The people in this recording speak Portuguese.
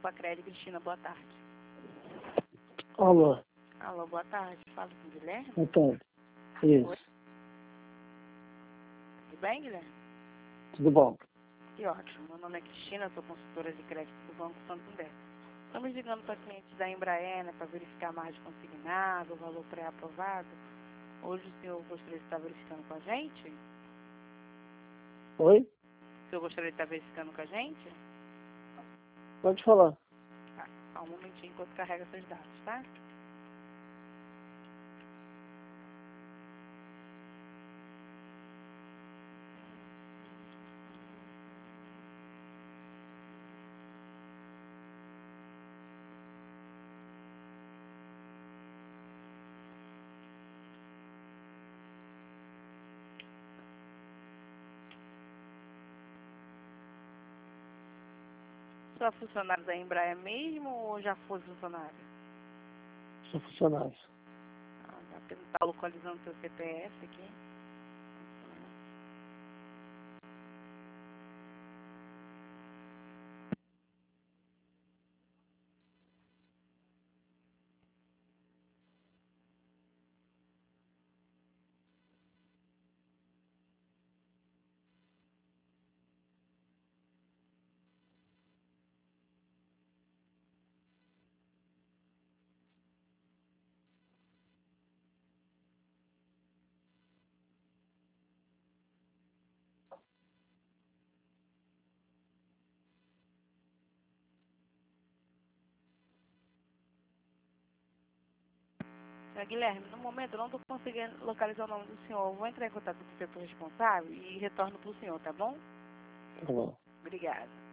Facred, Cristina, boa tarde. Alô, Alô, boa tarde. Fala com o Guilherme. boa tarde. Oi. Isso, Tudo bem, Guilherme? tudo bom? Que ótimo. Meu nome é Cristina, sou consultora de crédito do Banco Santander. Estamos ligando para clientes da Embraer, né, para verificar a margem consignada, o valor pré-aprovado. Hoje o senhor gostaria de estar verificando com a gente? Oi? O senhor gostaria de estar verificando com a gente? Pode falar. Tá, só um momentinho enquanto carrega seus dados, tá? O senhor é funcionário da Embraer mesmo ou já foi funcionário? Sou funcionário. Ah, tá, tá localizando seu CPF aqui. Guilherme, no momento eu não estou conseguindo localizar o nome do senhor. Eu vou entrar em contato com o setor responsável e retorno para o senhor, tá bom? Tá bom. Obrigada.